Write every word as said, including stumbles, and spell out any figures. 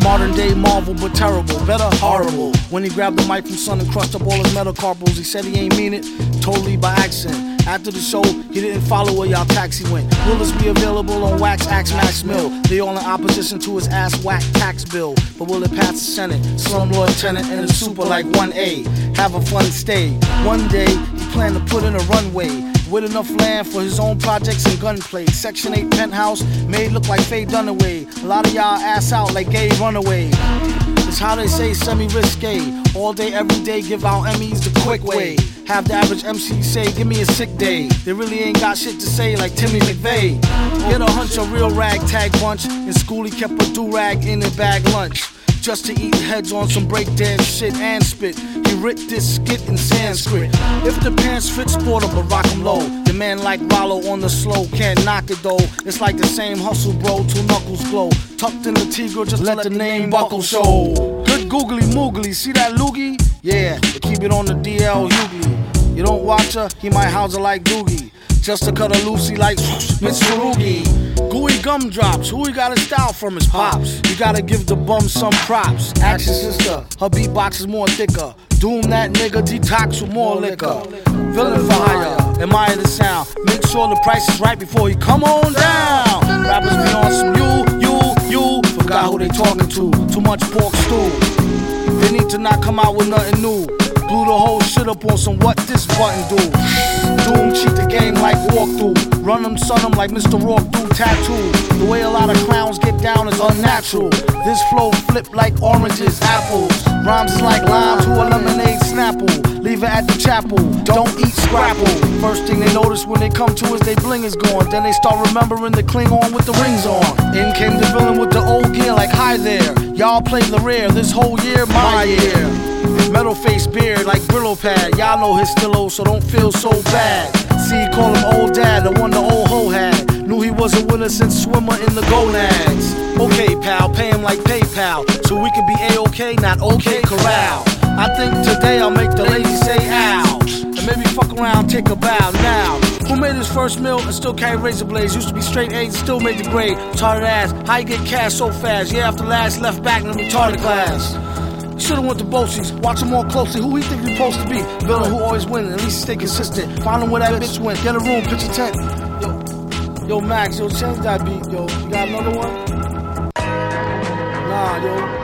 modern day Marvel, but terrible, better horrible. When he grabbed the mic from Son and crushed up all his metacarpals, he said he ain't mean it, totally by accident. After the show, he didn't follow where y'all taxi went. Will this be available on Wax, Axe, Max Mill? They all in opposition to his ass whack tax bill. But will it pass the Senate? Slumlord tenant and a super like one A. Have a fun stay. One day, he planned to put in a runway with enough land for his own projects and gunplay. Section eight penthouse made look like Faye Dunaway. A lot of y'all ass out like gay runaway. It's how they say semi-risque. All day, every day, give out Emmys the quick way. Have the average M C say, give me a sick day. They really ain't got shit to say like Timmy McVeigh. Get a hunch, a real ragtag bunch. In school he kept a do-rag in his bag lunch, just to eat heads on some breakdance shit and spit. He writ this skit in Sanskrit. If the pants fit, sport 'em but rock 'em low. The man like Rollo on the slow can't knock it though. It's like the same hustle, bro, two knuckles glow. Tucked in the Tigre, just let the name buckle show. Good googly moogly, see that loogie? Yeah, but keep it on the D L Hughley. You don't watch her, he might house her like Doogie. Just to cut her loosey like Miss Farugi. Gooey gumdrops, who he got his style from his pops. You gotta give the bum some props. Action sister, her beatbox is more thicker. Doom that nigga, detox with more liquor. Villain for hire, admire the sound. Make sure the price is right before you come on down. Rappers be on some you, you, you. Forgot who they talking to, too much pork stew. They need to not come out with nothing new. Blew the whole shit up on some what this button do. Doom cheat the game like walkthrough. Run them, son them like Mister Rourke do tattoo. The way a lot of clowns get down is unnatural. This flow flip like oranges, apples. Rhymes is like limes, who a lemonade snapple. Leave it at the chapel, don't eat scrapple. First thing they notice when they come to is they bling is gone. Then they start remembering the Klingon with the rings on. In came the villain with the old gear like hi there. Y'all played the rare, this whole year, my year. Metal face beard like Brillo pad. Y'all know his stillo, so don't feel so bad. See, call him old dad, the one the old hoe had. Knew he was a winner since swimmer in the gonads. Okay, pal, pay him like PayPal, so we can be A-OK, not OK Corral. I think today I'll make the ladies say ow, and maybe fuck around, take a bow now. Who made his first meal and still carry razor blades? Used to be straight A's, still made the grade. Retarded ass, how you get cash so fast? Yeah, after last left back in the retarded class. Should've went to Bosie's, watch him more closely. Who he think he's supposed to be? Villain who always win, at least stay consistent. Find him where that bitch went, get a room, pitch a tent. Yo, yo Max, yo change that beat, yo. You got another one? Nah, yo.